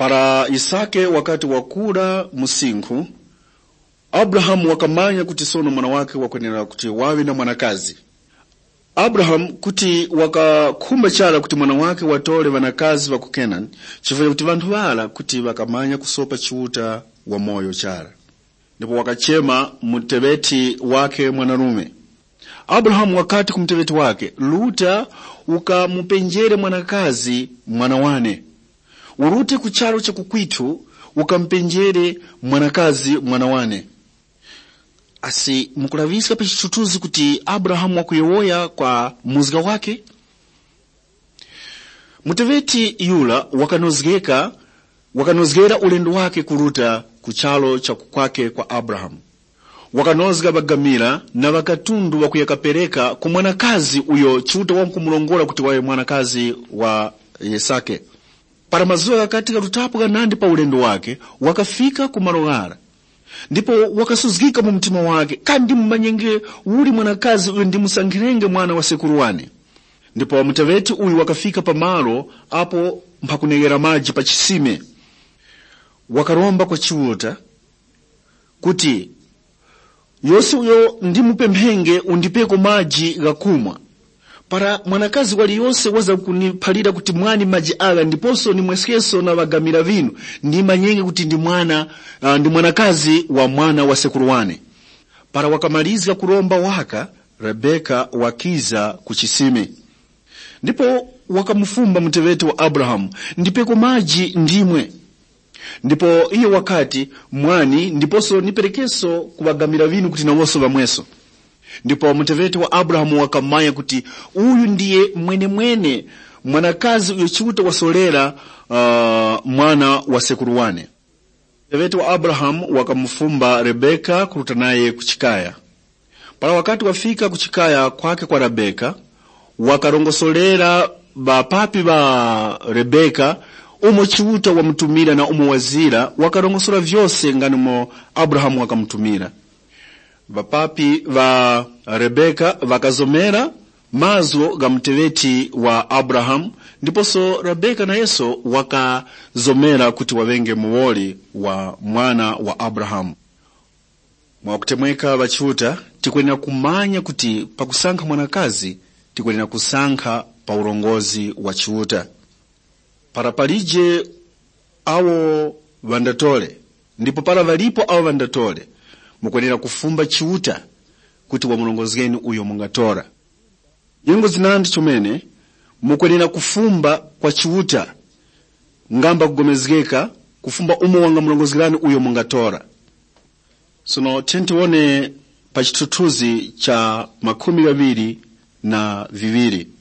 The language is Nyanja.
Para Isake wakati wakula musinkhu, Abrahamu wakamanya kuti sono mwana wake wakwenera kuti wawe na mwanakazi. Abraham kuti wakakhumba chala kuti mwana wake watole vanakazi wa ku Kenani, chifukwa kuti vanthu vala kuti wakamanya kusopa chiuta wa moyo chala. Ndipo wakachema muteveti wake mwanarume. Abraham wakati kumteveti wake, luta ukamupenjere mwanakazi mwana wane. Urute kuchalo cha kukwitu ukampenjere mwanakazi mwana wane. Asi mukulavisika pa chitutuzi kuti Abrahamu wakuyewoya kwa muzika wake. Muteveti yula wakanozgera ulendo wake kuruta kuchalo cha kwake kwa Abrahamu. Wakanozga bagamira na wakatundu wakuyakapereka ku mwanakazi uyo chiuta wankumulongola kuti wawe mwanakazi wa Isake. Para mazuwa wakati karutapo kanandi pa ulendo wake, wakafika kumarogara. Ndipo wakasuzgika mu mtima wake, kandi mmanyenge uli mwanakazi uyo ndimusangirenge mwana wa sekuru wane. Ndipo mutaveti uyu wakafika pa malo apo mpakunegera maji pa chisime. Wakaromba kwa chiuta kuti yose uyo ndimupemphenge undipeko maji gakumwa. Para mwanakazi wali yose waza kunipalira kuti mwani maji aga ndiposo ni mweskeso na wagamira vinu ndi manyenge kuti ndi mwanakazi wa mwana wa sekuru wane. Para wakamaliza kuromba waka, Rebeka wakiza kuchisime. Ndipo wakamufumba mteveti wa Abrahamu, ndipeko maji ndimwe. Ndipo iyo wakati mwani ndiposo niperekeso kuwagamira vinu kuti na woso vamweso. Ndipo mteveti wa Abrahamu wakamanya kuti uyu ndiye mwene mwanakazi uyo chiuta wasolera mwana wa sekuru wane. Mteveti wa Abrahamu wakamufumba Rebeka kuruta naye kuchikaya. Para wakati wafika kuchikaya kwake kwa Rebeka, wakarongosolera bapapi ba Rebeka umo chiuta wa mtumira na umo wazira, wakarongosola vyose nganumo Abrahamu wakamutumira. Bapapi va Rebeka vakazomera mazo ga mteveti wa Abrahamu, ndiposo Rebeka na Yeso wakazomera kuti wavenge muwoli wa mwana wa Abrahamu. Mwakutemweka vachiuta, tikwenera kumanya kuti pakusankha mwanakazi, tikwenera kusankha pa urongozi wa chiuta. Para palije awo vandatole, ndipo para valipo awo vandatole, mukwenera kufumba chiuta kuti wamulongozgeni uyo mungatora. Yengo zinandi chomene, mukwenera kufumba kwa chiuta ngamba kugomezgeka, kufumba umo wanga mulongozgani uyo mungatora. Sono tentione pa chitutuzi cha 22.